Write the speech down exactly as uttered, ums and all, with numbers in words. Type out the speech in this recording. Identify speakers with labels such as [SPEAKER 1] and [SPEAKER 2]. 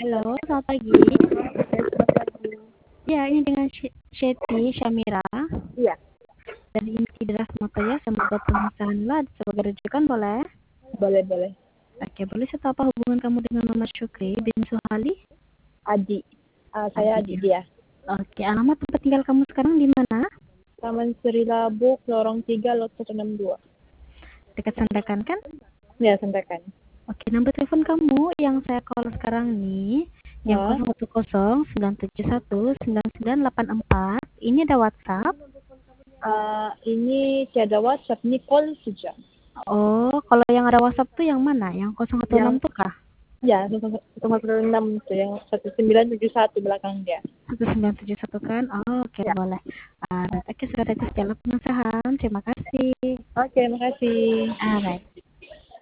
[SPEAKER 1] Halo, selamat pagi.
[SPEAKER 2] Ya, selamat pagi.
[SPEAKER 1] Ya, ini dengan Sy- Shetty Syamira
[SPEAKER 2] Iya,
[SPEAKER 1] dari Insidras Motoya. Semoga pengesahan sebagai rujukan boleh.
[SPEAKER 2] boleh boleh.
[SPEAKER 1] Oke, boleh saya tahu apa hubungan kamu dengan Mama Syukri bin Suhali?
[SPEAKER 2] Adi, Ah, saya
[SPEAKER 1] Adi
[SPEAKER 2] Adi
[SPEAKER 1] ya.
[SPEAKER 2] dia.
[SPEAKER 1] Oke, alamat tempat tinggal kamu sekarang di mana?
[SPEAKER 2] Taman Sri Labu, lorong tiga, lot seratus enam puluh dua.
[SPEAKER 1] Dekat Sandakan kan?
[SPEAKER 2] Ya, sampaikan.
[SPEAKER 1] Oke, nomor telepon kamu yang saya call sekarang nih, yang
[SPEAKER 2] Ah,
[SPEAKER 1] nol satu nol sembilan tujuh satu sembilan sembilan delapan empat. Ini ada WhatsApp.
[SPEAKER 2] ah, ini tiada WhatsApp, ini call saja.
[SPEAKER 1] Oh, kalau yang ada WhatsApp tuh yang mana? Yang nol satu enam
[SPEAKER 2] Yang
[SPEAKER 1] tuh kah?
[SPEAKER 2] ya, satu enam itu yang satu sembilan tujuh satu belakang dia.
[SPEAKER 1] satu sembilan tujuh satu kan? Oh, oke
[SPEAKER 2] Ya.
[SPEAKER 1] boleh. Alright, oke sudah ada segala pengesahan. Terima kasih.
[SPEAKER 2] Oke, makasih.
[SPEAKER 1] Alright.